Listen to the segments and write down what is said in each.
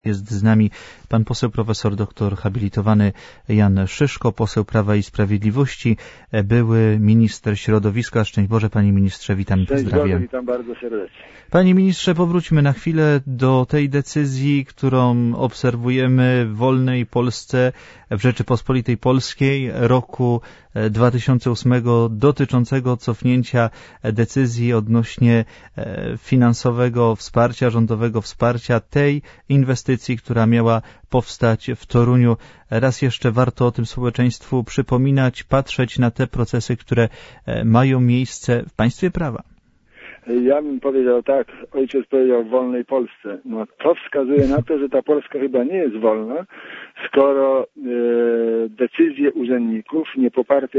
Jest z nami pan poseł profesor doktor habilitowany Jan Szyszko, poseł Prawa i Sprawiedliwości, były minister środowiska. Szczęść Boże, panie ministrze, witam i pozdrawiam. Szczęść Boże, witam bardzo serdecznie. Panie ministrze, powróćmy na chwilę do tej decyzji, którą obserwujemy w wolnej Polsce, w Rzeczypospolitej Polskiej roku 2008 dotyczącego cofnięcia decyzji odnośnie finansowego wsparcia, rządowego wsparcia tej inwestycji, która miała powstać w Toruniu. Raz jeszcze warto o tym społeczeństwu przypominać, patrzeć na te procesy, które mają miejsce w państwie prawa. Ja bym powiedział tak, ojciec powiedział w wolnej Polsce. No to wskazuje na to, że ta Polska chyba nie jest wolna, skoro decyzje urzędników nie poparte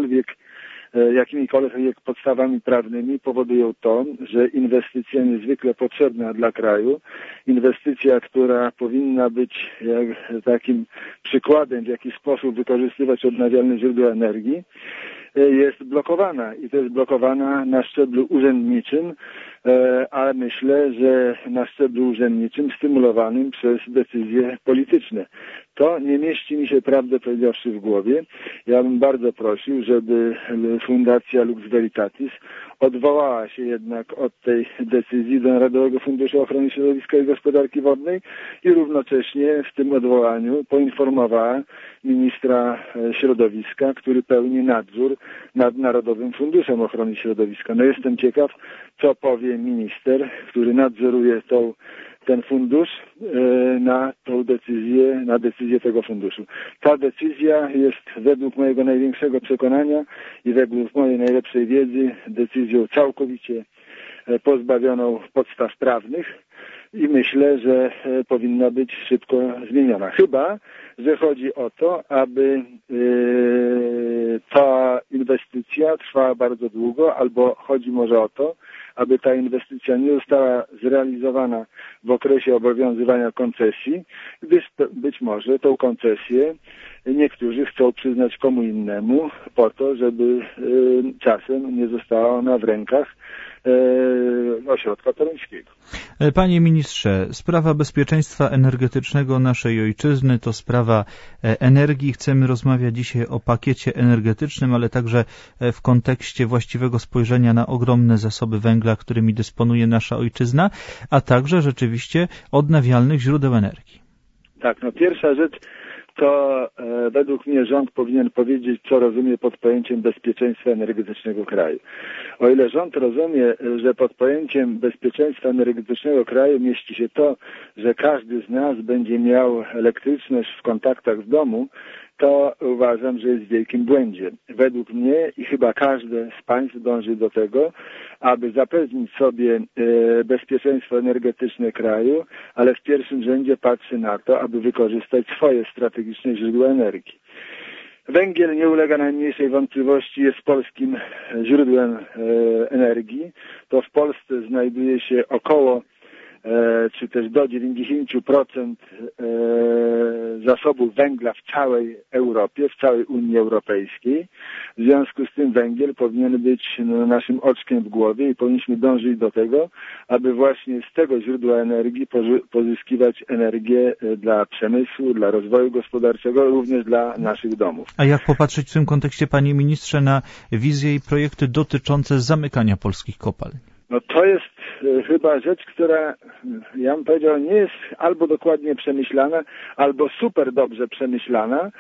jakimikolwiek podstawami prawnymi powodują to, że inwestycja niezwykle potrzebna dla kraju, inwestycja, która powinna być takim przykładem, w jaki sposób wykorzystywać odnawialne źródła energii, jest blokowana i to jest blokowana na szczeblu urzędniczym, ale myślę, że na szczeblu urzędniczym stymulowanym przez decyzje polityczne. To nie mieści mi się, prawdę powiedziawszy, w głowie. Ja bym bardzo prosił, żeby Fundacja Lux Veritatis odwołała się jednak od tej decyzji do Narodowego Funduszu Ochrony Środowiska i Gospodarki Wodnej i równocześnie w tym odwołaniu poinformowała ministra środowiska, który pełni nadzór nad Narodowym Funduszem Ochrony Środowiska. No jestem ciekaw, co powie minister, który nadzoruje ten fundusz na tą decyzję, na decyzję tego funduszu. Ta decyzja jest według mojego największego przekonania i według mojej najlepszej wiedzy decyzją całkowicie pozbawioną podstaw prawnych i myślę, że powinna być szybko zmieniona. Chyba że chodzi o to, aby ta inwestycja trwała bardzo długo, albo chodzi może o to, aby ta inwestycja nie została zrealizowana w okresie obowiązywania koncesji, gdyż być może tą koncesję niektórzy chcą przyznać komu innemu po to, żeby czasem nie została ona w rękach ośrodka toruńskiego. Panie ministrze, sprawa bezpieczeństwa energetycznego naszej ojczyzny to sprawa energii. Chcemy rozmawiać dzisiaj o pakiecie energetycznym, ale także w kontekście właściwego spojrzenia na ogromne zasoby węgla, którymi dysponuje nasza ojczyzna, a także rzeczywiście odnawialnych źródeł energii. Tak, no pierwsza rzecz to według mnie rząd powinien powiedzieć, co rozumie pod pojęciem bezpieczeństwa energetycznego kraju. O ile rząd rozumie, że pod pojęciem bezpieczeństwa energetycznego kraju mieści się to, że każdy z nas będzie miał elektryczność w kontaktach w domu, to uważam, że jest w wielkim błędzie. Według mnie i chyba każde z państw dąży do tego, aby zapewnić sobie bezpieczeństwo energetyczne kraju, ale w pierwszym rzędzie patrzy na to, aby wykorzystać swoje strategiczne źródła energii. Węgiel, nie ulega najmniejszej wątpliwości, jest polskim źródłem energii. To w Polsce znajduje się około czy też do 90% zasobów węgla w całej Europie, w całej Unii Europejskiej. W związku z tym węgiel powinien być naszym oczkiem w głowie i powinniśmy dążyć do tego, aby właśnie z tego źródła energii pozyskiwać energię dla przemysłu, dla rozwoju gospodarczego, również dla naszych domów. A jak popatrzeć w tym kontekście, panie ministrze, na wizje i projekty dotyczące zamykania polskich kopalń? No to jest chyba rzecz, która, ja bym powiedział, nie jest albo dokładnie przemyślana, albo super dobrze przemyślana,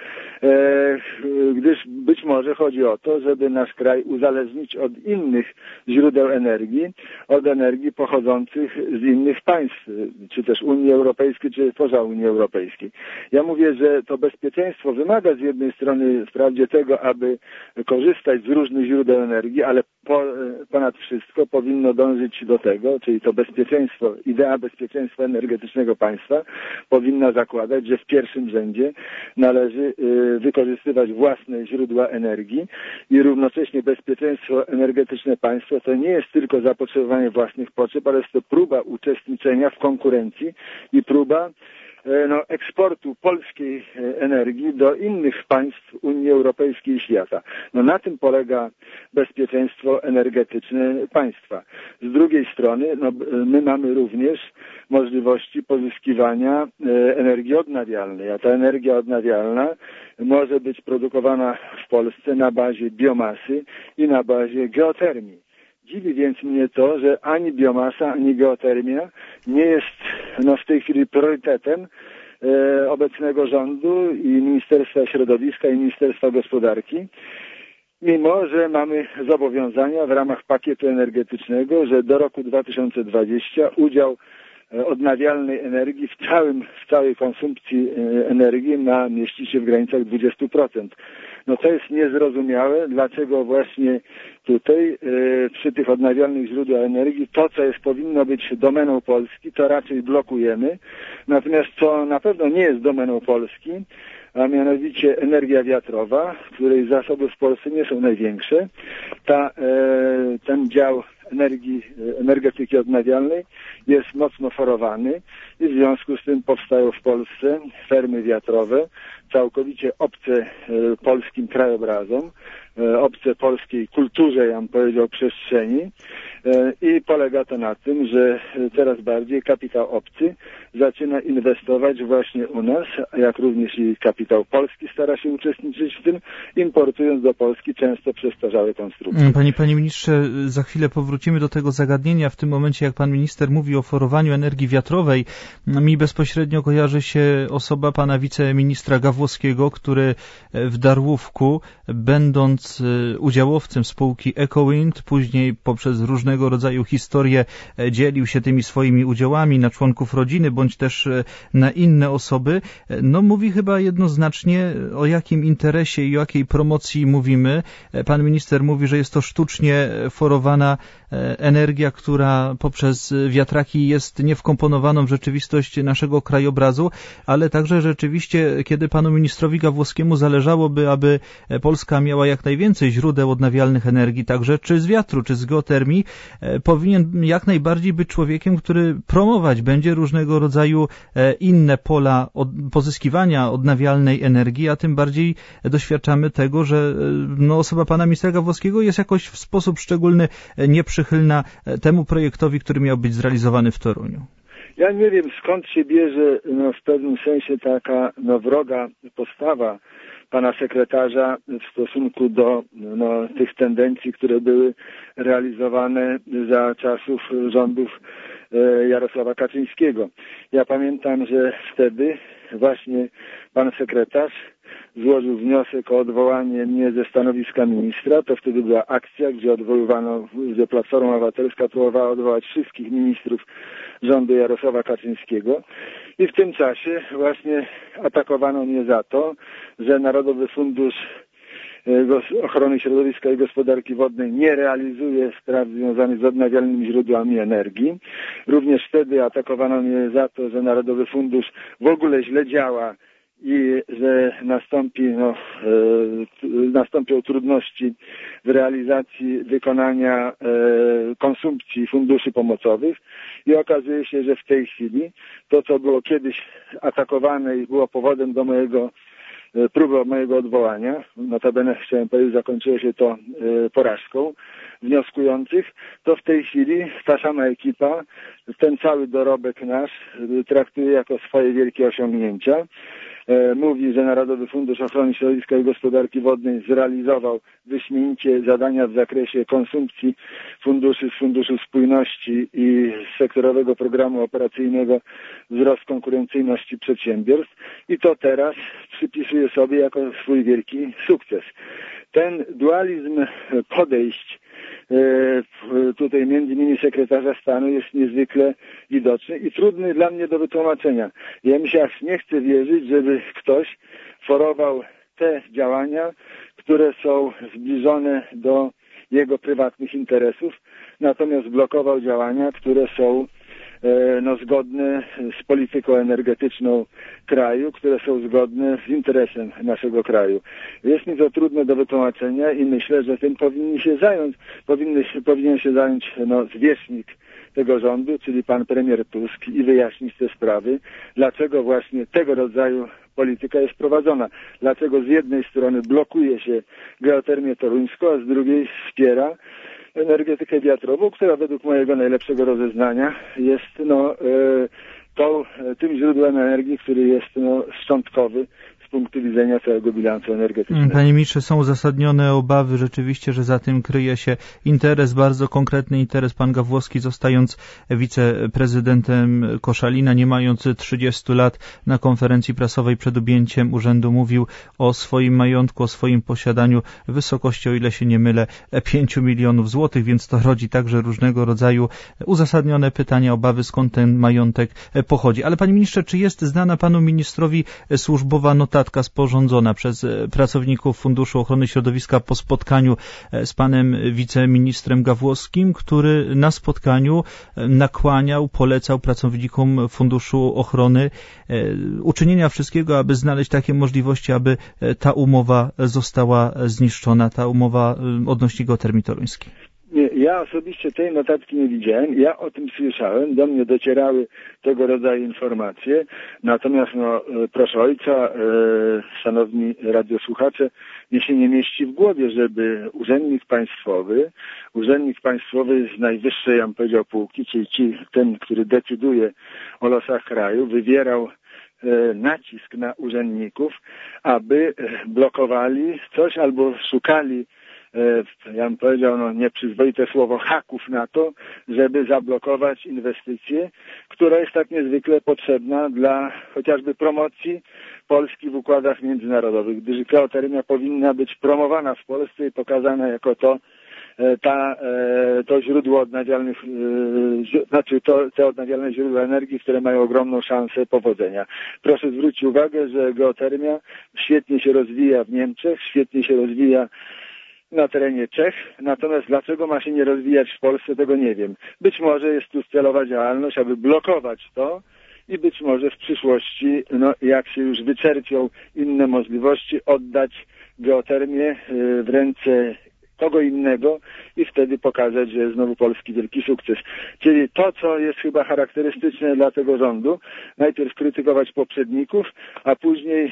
gdyż być może chodzi o to, żeby nasz kraj uzależnić od innych źródeł energii, od energii pochodzących z innych państw, czy też Unii Europejskiej, czy poza Unii Europejskiej. Ja mówię, że to bezpieczeństwo wymaga z jednej strony wprawdzie tego, aby korzystać z różnych źródeł energii, ale ponad wszystko powinno dążyć do tego, czyli to bezpieczeństwo, idea bezpieczeństwa energetycznego państwa powinna zakładać, że w pierwszym rzędzie należy wykorzystywać własne źródła energii i równocześnie bezpieczeństwo energetyczne państwa to nie jest tylko zapotrzebowanie własnych potrzeb, ale jest to próba uczestniczenia w konkurencji i próba eksportu polskiej energii do innych państw Unii Europejskiej i świata. Na tym polega bezpieczeństwo energetyczne państwa. Z drugiej strony my mamy również możliwości pozyskiwania energii odnawialnej, a ta energia odnawialna może być produkowana w Polsce na bazie biomasy i na bazie geotermii. Dziwi więc mnie to, że ani biomasa, ani geotermia nie jest w tej chwili priorytetem obecnego rządu i Ministerstwa Środowiska i Ministerstwa Gospodarki, mimo że mamy zobowiązania w ramach pakietu energetycznego, że do roku 2020 udział odnawialnej energii w całej konsumpcji energii ma mieścić się w granicach 20%. To jest niezrozumiałe, dlaczego właśnie tutaj przy tych odnawialnych źródłach energii to, co powinno być domeną Polski, to raczej blokujemy. Natomiast co na pewno nie jest domeną Polski, a mianowicie energia wiatrowa, której zasoby w Polsce nie są największe, ten dział energetyki odnawialnej jest mocno forowany i w związku z tym powstają w Polsce fermy wiatrowe, całkowicie obce polskim krajobrazom, obce polskiej kulturze, ja bym powiedział, przestrzeni i polega to na tym, że coraz bardziej kapitał obcy zaczyna inwestować właśnie u nas, jak również i kapitał polski stara się uczestniczyć w tym, importując do Polski często przestarzałe konstrukcje. Panie ministrze, za chwilę powrócimy do tego zagadnienia. W tym momencie, jak pan minister mówi o forowaniu energii wiatrowej, mi bezpośrednio kojarzy się osoba pana wiceministra Gawłowskiego, który w Darłówku, będąc udziałowcem spółki EcoWind, później poprzez różnego rodzaju historie dzielił się tymi swoimi udziałami na członków rodziny, bądź też na inne osoby. Mówi chyba jednoznacznie, o jakim interesie i o jakiej promocji mówimy. Pan minister mówi, że jest to sztucznie forowana energia, która poprzez wiatraki jest niewkomponowaną w rzeczywistość naszego krajobrazu, ale także rzeczywiście, kiedy panu ministrowi Gawłowskiemu zależałoby, aby Polska miała jak najwięcej źródeł odnawialnych energii, także czy z wiatru, czy z geotermii, powinien jak najbardziej być człowiekiem, który promować będzie różnego rodzaju inne pola pozyskiwania odnawialnej energii, a tym bardziej doświadczamy tego, że osoba pana ministra Gawłowskiego jest jakoś w sposób szczególny nieprzychylna temu projektowi, który miał być zrealizowany w Toruniu. Ja nie wiem, skąd się bierze w pewnym sensie taka wroga postawa pana sekretarza w stosunku do tych tendencji, które były realizowane za czasów rządów Jarosława Kaczyńskiego. Ja pamiętam, że wtedy właśnie pan sekretarz złożył wniosek o odwołanie mnie ze stanowiska ministra. To wtedy była akcja, gdzie Platforma Obywatelska próbowała odwołać wszystkich ministrów rządu Jarosława Kaczyńskiego. I w tym czasie właśnie atakowano mnie za to, że Narodowy Fundusz Ochrony Środowiska i Gospodarki Wodnej nie realizuje spraw związanych z odnawialnymi źródłami energii. Również wtedy atakowano mnie za to, że Narodowy Fundusz w ogóle źle działa i że nastąpią trudności w realizacji wykonania konsumpcji funduszy pomocowych i okazuje się, że w tej chwili to, co było kiedyś atakowane i było powodem do próby mojego odwołania, notabene chciałem powiedzieć, zakończyło się to porażką wnioskujących, to w tej chwili ta sama ekipa ten cały dorobek nasz traktuje jako swoje wielkie osiągnięcia. Mówi, że Narodowy Fundusz Ochrony Środowiska i Gospodarki Wodnej zrealizował wyśmienicie zadania w zakresie konsumpcji funduszy z Funduszu Spójności i z sektorowego programu operacyjnego wzrost konkurencyjności przedsiębiorstw i to teraz przypisuje sobie jako swój wielki sukces. Ten dualizm podejść tutaj między innymi sekretarza stanu jest niezwykle widoczny i trudny dla mnie do wytłumaczenia. Ja mi się aż nie chcę wierzyć, żeby ktoś forował te działania, które są zbliżone do jego prywatnych interesów, natomiast blokował działania, które są zgodne z polityką energetyczną kraju, które są zgodne z interesem naszego kraju. Jest mi to trudne do wytłumaczenia i myślę, że tym powinien się zająć zwierzchnik tego rządu, czyli pan premier Tusk, i wyjaśnić te sprawy, dlaczego właśnie tego rodzaju polityka jest prowadzona. Dlaczego z jednej strony blokuje się geotermię toruńską, a z drugiej wspiera energetykę wiatrową, która według mojego najlepszego rozeznania jest tym źródłem energii, który jest szczątkowy z punktu widzenia całego bilansu energetycznego. Panie ministrze, są uzasadnione obawy rzeczywiście, że za tym kryje się interes, bardzo konkretny interes. Pan Gawłowski, zostając wiceprezydentem Koszalina, nie mając 30 lat, na konferencji prasowej przed objęciem urzędu mówił o swoim majątku, o swoim posiadaniu w wysokości, o ile się nie mylę, 5 milionów złotych, więc to rodzi także różnego rodzaju uzasadnione pytania, obawy, skąd ten majątek pochodzi. Ale panie ministrze, czy jest znana panu ministrowi służbowa notatka sporządzona przez pracowników Funduszu Ochrony Środowiska po spotkaniu z panem wiceministrem Gawłowskim, który na spotkaniu nakłaniał, polecał pracownikom Funduszu Ochrony uczynienia wszystkiego, aby znaleźć takie możliwości, aby ta umowa została zniszczona, ta umowa odnośnie geotermii toruńskiej? Nie, ja osobiście tej notatki nie widziałem. Ja o tym słyszałem. Do mnie docierały tego rodzaju informacje. Natomiast, proszę ojca, szanowni radiosłuchacze, mnie się nie mieści w głowie, żeby urzędnik państwowy z najwyższej, ja bym powiedział, półki, czyli ten, który decyduje o losach kraju, wywierał nacisk na urzędników, aby blokowali coś albo szukali, ja bym powiedział, nieprzyzwoite słowo, haków na to, żeby zablokować inwestycję, która jest tak niezwykle potrzebna dla chociażby promocji Polski w układach międzynarodowych, gdyż geotermia powinna być promowana w Polsce i pokazana jako to źródło odnawialnych, te odnawialne źródła energii, które mają ogromną szansę powodzenia. Proszę zwrócić uwagę, że geotermia świetnie się rozwija w Niemczech, świetnie się rozwija na terenie Czech, natomiast dlaczego ma się nie rozwijać w Polsce, tego nie wiem. Być może jest tu celowa działalność, aby blokować to i być może w przyszłości, jak się już wyczerpią inne możliwości, oddać geotermię w ręce kogo innego i wtedy pokazać, że jest znowu polski wielki sukces. Czyli to, co jest chyba charakterystyczne dla tego rządu, najpierw krytykować poprzedników, a później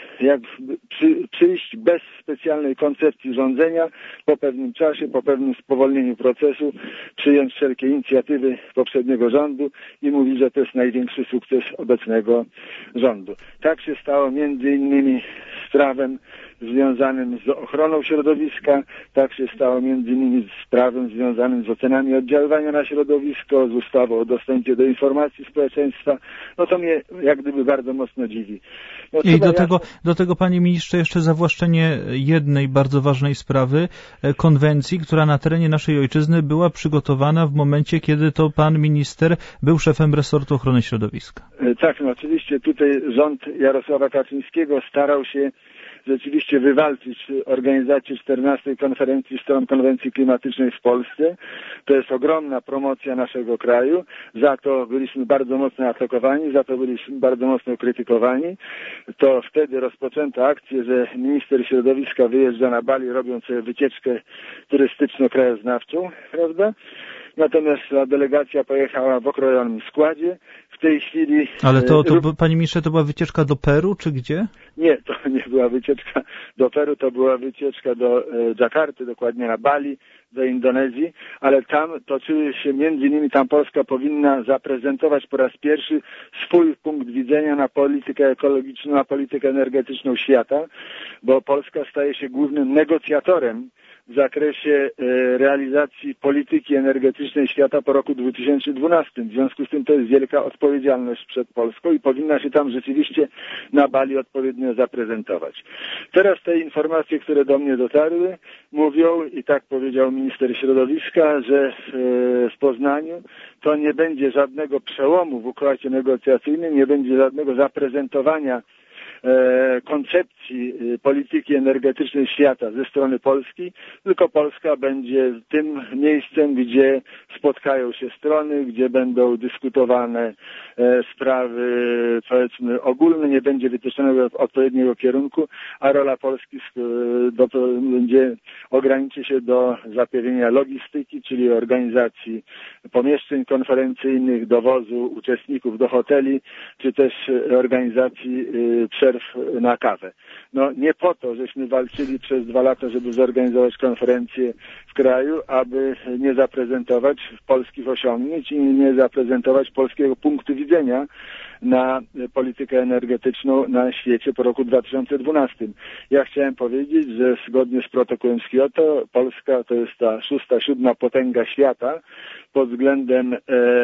przyjść bez specjalnej koncepcji rządzenia, po pewnym czasie, po pewnym spowolnieniu procesu, przyjąć wszelkie inicjatywy poprzedniego rządu i mówić, że to jest największy sukces obecnego rządu. Tak się stało między innymi z prawem związanym z ochroną środowiska, tak się stało między innymi z prawem związanym z ocenami oddziaływania na środowisko, z ustawą o dostępie do informacji społeczeństwa. To mnie jak gdyby bardzo mocno dziwi. I do tego, panie ministrze, jeszcze zawłaszczenie jednej bardzo ważnej sprawy, konwencji, która na terenie naszej ojczyzny była przygotowana w momencie, kiedy to pan minister był szefem resortu ochrony środowiska. Tak, oczywiście tutaj rząd Jarosława Kaczyńskiego starał się rzeczywiście wywalczyć organizację 14. konferencji stron konwencji klimatycznej w Polsce. To jest ogromna promocja naszego kraju. Za to byliśmy bardzo mocno atakowani, za to byliśmy bardzo mocno krytykowani. To wtedy rozpoczęto akcję, że minister środowiska wyjeżdża na Bali, robiąc sobie wycieczkę turystyczno-krajoznawczą, prawda? Natomiast ta delegacja pojechała w okrojonym składzie. W tej chwili... Ale panie ministrze, to była wycieczka do Peru, czy gdzie? Nie, to nie była wycieczka do Peru, to była wycieczka do Dżakarty, dokładnie na Bali, do Indonezji, ale tam toczyły się między innymi, tam Polska powinna zaprezentować po raz pierwszy swój punkt widzenia na politykę ekologiczną, na politykę energetyczną świata, bo Polska staje się głównym negocjatorem w zakresie realizacji polityki energetycznej świata po roku 2012. W związku z tym to jest wielka odpowiedzialność przed Polską i powinna się tam rzeczywiście na Bali odpowiednio zaprezentować. Teraz te informacje, które do mnie dotarły, mówią, i tak powiedział minister środowiska, że w Poznaniu to nie będzie żadnego przełomu w układzie negocjacyjnym, nie będzie żadnego zaprezentowania koncepcji polityki energetycznej świata ze strony Polski, tylko Polska będzie tym miejscem, gdzie spotkają się strony, gdzie będą dyskutowane sprawy, powiedzmy, ogólne, nie będzie wytyczonego odpowiedniego kierunku, a rola Polski będzie ograniczy się do zapewnienia logistyki, czyli organizacji pomieszczeń konferencyjnych, dowozu uczestników do hoteli, czy też organizacji przerw na kawę. No nie po to, żeśmy walczyli przez 2 lata, żeby zorganizować konferencję w kraju, aby nie zaprezentować polskich osiągnięć i nie zaprezentować polskiego punktu widzenia na politykę energetyczną na świecie po roku 2012. Ja chciałem powiedzieć, że zgodnie z protokołem z Kioto Polska to jest ta 6., 7. potęga świata pod względem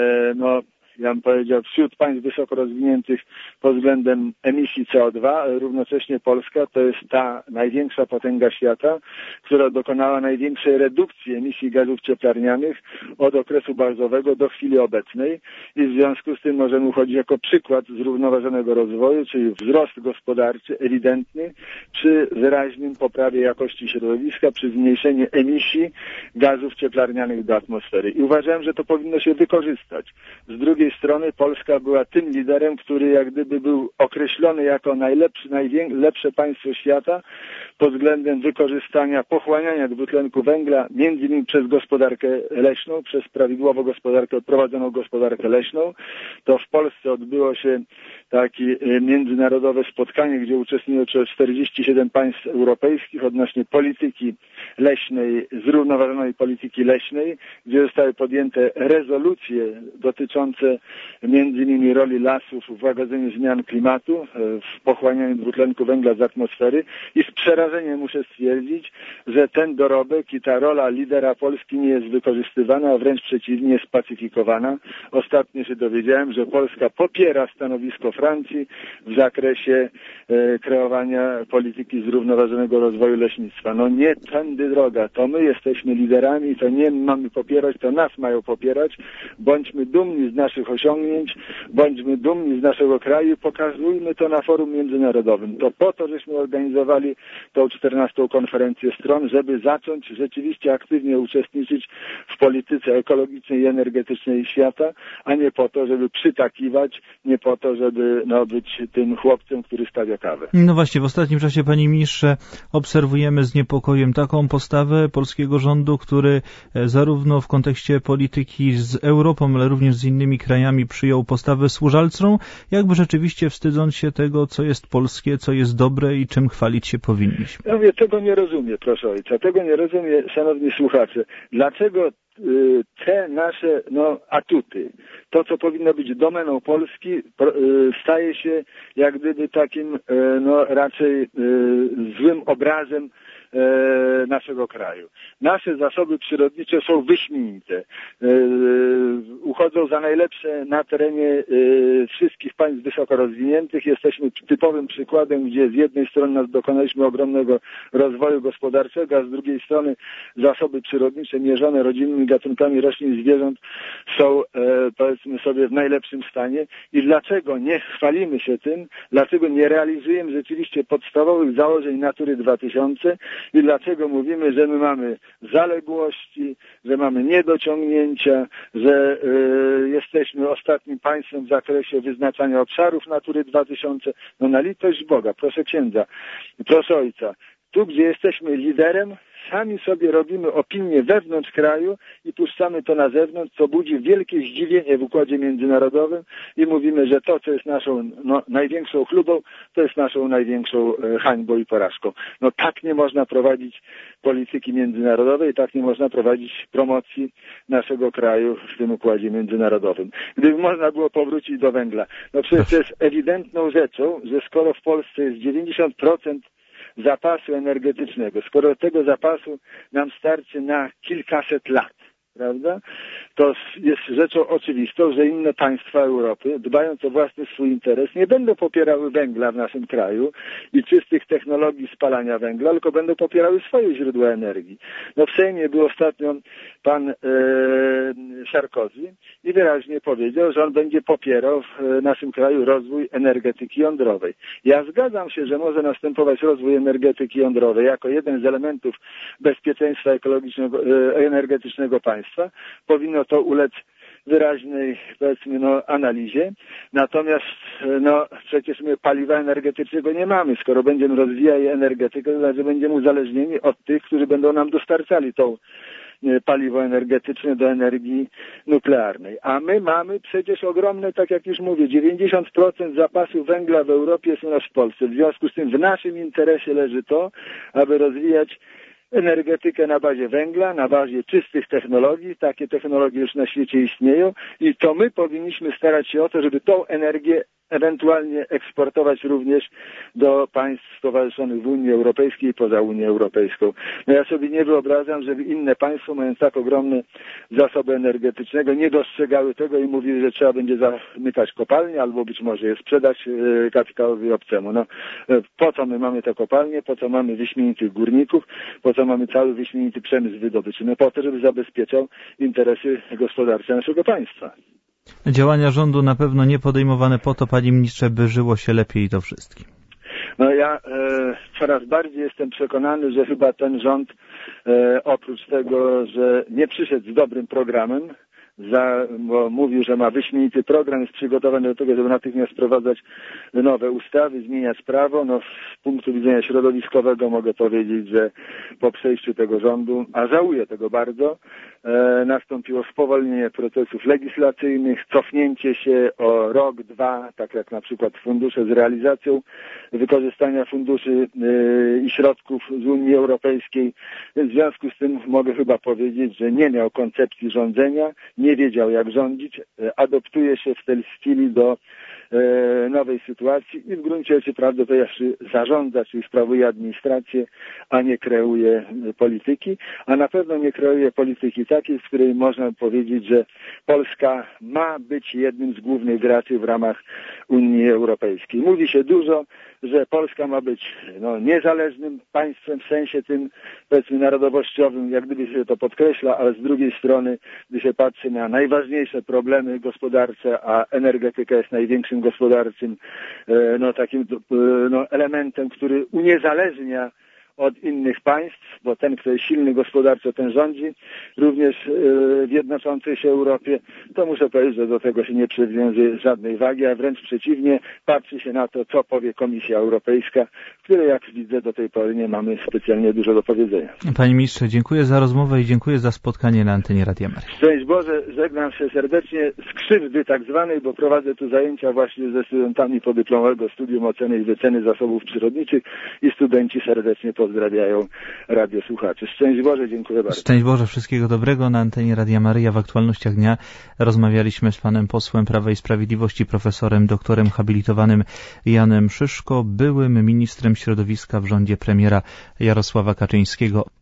ja bym powiedział, wśród państw wysoko rozwiniętych pod względem emisji CO2, równocześnie Polska to jest ta największa potęga świata, która dokonała największej redukcji emisji gazów cieplarnianych od okresu bazowego do chwili obecnej i w związku z tym możemy uchodzić jako przykład zrównoważonego rozwoju, czyli wzrost gospodarczy ewidentny przy wyraźnym poprawie jakości środowiska, przy zmniejszeniu emisji gazów cieplarnianych do atmosfery. I uważałem, że to powinno się wykorzystać. Z drugiej strony Polska była tym liderem, który jak gdyby był określony jako najlepsze państwo świata pod względem wykorzystania, pochłaniania dwutlenku węgla, między innymi przez gospodarkę leśną, przez prawidłowo prowadzoną gospodarkę leśną. To w Polsce odbyło się takie międzynarodowe spotkanie, gdzie uczestniczyło 47 państw europejskich odnośnie polityki leśnej, zrównoważonej polityki leśnej, gdzie zostały podjęte rezolucje dotyczące między innymi roli lasów w łagodzeniu zmian klimatu, w pochłanianiu dwutlenku węgla z atmosfery i z przerażeniem muszę stwierdzić, że ten dorobek i ta rola lidera Polski nie jest wykorzystywana, a wręcz przeciwnie, jest pacyfikowana. Ostatnio się dowiedziałem, że Polska popiera stanowisko Francji w zakresie kreowania polityki zrównoważonego rozwoju leśnictwa. No nie tędy droga, to my jesteśmy liderami, to nie mamy popierać, to nas mają popierać. Bądźmy dumni z naszych osiągnięć, bądźmy dumni z naszego kraju, pokazujmy to na forum międzynarodowym. To po to, żeśmy organizowali tą 14. konferencję stron, żeby zacząć rzeczywiście aktywnie uczestniczyć w polityce ekologicznej i energetycznej świata, a nie po to, żeby przytakiwać, nie po to, żeby być tym chłopcem, który stawia kawę. No właśnie, w ostatnim czasie, panie ministrze, obserwujemy z niepokojem taką postawę polskiego rządu, który zarówno w kontekście polityki z Europą, ale również z innymi krajami przyjął postawę służalcą, jakby rzeczywiście wstydząc się tego, co jest polskie, co jest dobre i czym chwalić się powinniśmy. Ja mówię, tego nie rozumiem, proszę ojca, tego nie rozumiem, szanowni słuchacze. Dlaczego te nasze atuty, to co powinno być domeną Polski, staje się jak gdyby takim raczej złym obrazem naszego kraju. Nasze zasoby przyrodnicze są wyśmienite. Uchodzą za najlepsze na terenie wszystkich państw wysoko rozwiniętych. Jesteśmy typowym przykładem, gdzie z jednej strony dokonaliśmy ogromnego rozwoju gospodarczego, a z drugiej strony zasoby przyrodnicze mierzone rodzinnymi gatunkami roślin i zwierząt są, powiedzmy sobie, w najlepszym stanie. I dlaczego nie chwalimy się tym? Dlaczego nie realizujemy rzeczywiście podstawowych założeń Natury 2000? I dlaczego mówimy, że my mamy zaległości, że mamy niedociągnięcia, że jesteśmy ostatnim państwem w zakresie wyznaczania obszarów Natury 2000? No na litość Boga, proszę księdza, proszę ojca, tu gdzie jesteśmy liderem, sami sobie robimy opinię wewnątrz kraju i puszczamy to na zewnątrz, co budzi wielkie zdziwienie w układzie międzynarodowym i mówimy, że to, co jest naszą największą chlubą, to jest naszą największą hańbą i porażką. No tak nie można prowadzić polityki międzynarodowej, tak nie można prowadzić promocji naszego kraju w tym układzie międzynarodowym. Gdyby można było powrócić do węgla, no przecież to jest ewidentną rzeczą, że skoro w Polsce jest 90% zapasu energetycznego, skoro tego zapasu nam starczy na kilkaset lat, prawda? To jest rzeczą oczywistą, że inne państwa Europy, dbając o własny swój interes, nie będą popierały węgla w naszym kraju i czystych technologii spalania węgla, tylko będą popierały swoje źródła energii. No w Sejmie był ostatnio pan Sarkozy i wyraźnie powiedział, że on będzie popierał w naszym kraju rozwój energetyki jądrowej. Ja zgadzam się, że może następować rozwój energetyki jądrowej jako jeden z elementów bezpieczeństwa energetycznego państwa. Powinno to ulec wyraźnej, powiedzmy, analizie. Natomiast, przecież my paliwa energetycznego nie mamy. Skoro będziemy rozwijali energetykę, to znaczy będziemy uzależnieni od tych, którzy będą nam dostarczali tą paliwo energetyczne do energii nuklearnej. A my mamy przecież ogromne, tak jak już mówię, 90% zapasu węgla w Europie jest u nas w Polsce. W związku z tym w naszym interesie leży to, aby rozwijać energetykę na bazie węgla, na bazie czystych technologii. Takie technologie już na świecie istnieją i to my powinniśmy starać się o to, żeby tą energię ewentualnie eksportować również do państw stowarzyszonych w Unii Europejskiej i poza Unią Europejską. No ja sobie nie wyobrażam, żeby inne państwo, mając tak ogromne zasoby energetycznego, nie dostrzegały tego i mówiły, że trzeba będzie zamykać kopalnie albo być może je sprzedać kapitałowi obcemu. Po co my mamy te kopalnie, po co mamy wyśmienitych górników, po co mamy cały wyśmienity przemysł wydobywczy? No po to, żeby zabezpieczał interesy gospodarcze naszego państwa. Działania rządu na pewno nie podejmowane po to, panie ministrze, by żyło się lepiej to wszystkim. No ja coraz bardziej jestem przekonany, że chyba ten rząd oprócz tego, że nie przyszedł z dobrym programem, bo mówił, że ma wyśmienity program, jest przygotowany do tego, żeby natychmiast wprowadzać nowe ustawy, zmieniać prawo. Z punktu widzenia środowiskowego mogę powiedzieć, że po przejściu tego rządu, a żałuję tego bardzo, nastąpiło spowolnienie procesów legislacyjnych, cofnięcie się o rok, dwa, tak jak na przykład fundusze z realizacją wykorzystania funduszy i środków z Unii Europejskiej. W związku z tym mogę chyba powiedzieć, że nie miał koncepcji rządzenia, nie wiedział jak rządzić, adoptuje się w tej chwili do nowej sytuacji i w gruncie rzeczy prawdopodobnie zarządza, czyli sprawuje administrację, a nie kreuje polityki, a na pewno nie kreuje polityki takiej, w której można powiedzieć, że Polska ma być jednym z głównych graczy w ramach Unii Europejskiej. Mówi się dużo, że Polska ma być niezależnym państwem w sensie tym, powiedzmy, narodowościowym, jak gdyby się to podkreśla, ale z drugiej strony, gdy się patrzy na najważniejsze problemy gospodarcze, a energetyka jest największym gospodarczym takim elementem, który uniezależnia od innych państw, bo ten, kto jest silny gospodarczo, ten rządzi, również w jednoczącej się Europie, to muszę powiedzieć, że do tego się nie przywiązuje żadnej wagi, a wręcz przeciwnie, patrzy się na to, co powie Komisja Europejska, w której, jak widzę, do tej pory nie mamy specjalnie dużo do powiedzenia. Panie ministrze, dziękuję za rozmowę i dziękuję za spotkanie na antenie Radia Maryja. Szczęść Boże, żegnam się serdecznie z krzywdy tak zwanej, bo prowadzę tu zajęcia właśnie ze studentami podyplomowego studium oceny i wyceny zasobów przyrodniczych i studenci serdecznie pozdrawiają radiosłuchaczy. Szczęść Boże, dziękuję bardzo. Szczęść Boże, wszystkiego dobrego. Na antenie Radia Maryja w aktualnościach dnia rozmawialiśmy z panem posłem Prawa i Sprawiedliwości, profesorem, doktorem habilitowanym Janem Szyszko, byłym ministrem środowiska w rządzie premiera Jarosława Kaczyńskiego.